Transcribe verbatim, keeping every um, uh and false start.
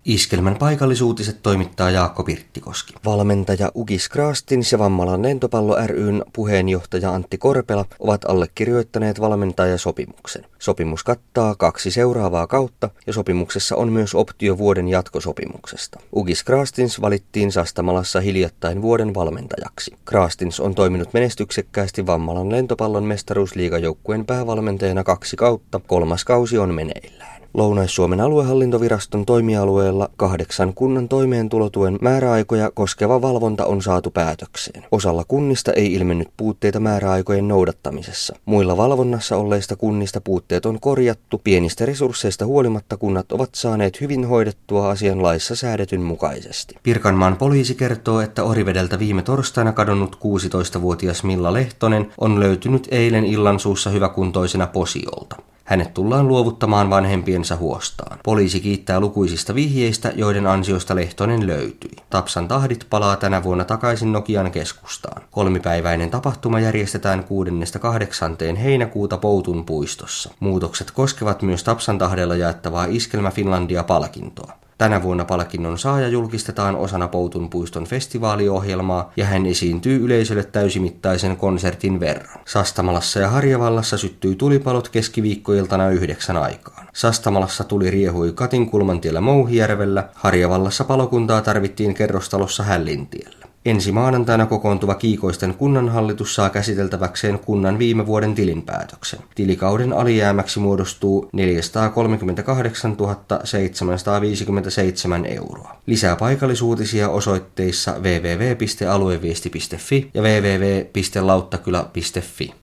Iskelmän paikallisuutiset toimittaa Jaakko Pirttikoski. Valmentaja Ugis Kraastins ja Vammalan lentopallo ry:n puheenjohtaja Antti Korpela ovat allekirjoittaneet valmentajasopimuksen. Sopimus kattaa kaksi seuraavaa kautta ja sopimuksessa on myös optio vuoden jatkosopimuksesta. Ugis Kraastins valittiin Sastamalassa hiljattain vuoden valmentajaksi. Kraastins on toiminut menestyksekkäästi Vammalan lentopallon mestaruusliigajoukkueen päävalmentajana kaksi kautta, kolmas kausi on meneillään. Lounais-Suomen aluehallintoviraston toimialueella kahdeksan kunnan toimeentulotuen määräaikoja koskeva valvonta on saatu päätökseen. Osalla kunnista ei ilmennyt puutteita määräaikojen noudattamisessa. Muilla valvonnassa olleista kunnista puutteet on korjattu. Pienistä resursseista huolimatta kunnat ovat saaneet hyvin hoidettua asian laissa säädetyn mukaisesti. Pirkanmaan poliisi kertoo, että Orivedeltä viime torstaina kadonnut kuusitoistavuotias Milla Lehtonen on löytynyt eilen illansuussa hyväkuntoisena Posiolta. Hänet tullaan luovuttamaan vanhempiensa huostaan. Poliisi kiittää lukuisista vihjeistä, joiden ansiosta Lehtonen löytyi. Tapsan tahdit palaa tänä vuonna takaisin Nokian keskustaan. Kolmipäiväinen tapahtuma järjestetään kuudesta kahdeksaan heinäkuuta Poutun puistossa. Muutokset koskevat myös Tapsan tahdella jaettavaa Iskelmä Finlandia-palkintoa. Tänä vuonna palkinnon saaja julkistetaan osana Poutun puiston festivaaliohjelmaa ja hän esiintyy yleisölle täysimittaisen konsertin verran. Sastamalassa ja Harjavallassa syttyi tulipalot keskiviikkoiltana yhdeksän aikaan. Sastamalassa tuli riehui Katinkulmantiellä Mouhijärvellä, Harjavallassa palokuntaa tarvittiin kerrostalossa Hällintiellä. Ensi maanantaina kokoontuva Kiikoisten kunnanhallitus saa käsiteltäväkseen kunnan viime vuoden tilinpäätöksen. Tilikauden alijäämäksi muodostuu neljäsataakolmekymmentäkahdeksantuhatta seitsemänsataaviisikymmentäseitsemän euroa. Lisää paikallisuutisia osoitteissa double-u double-u double-u piste alueviesti piste fi ja double-u double-u double-u piste lauttakylä piste fi.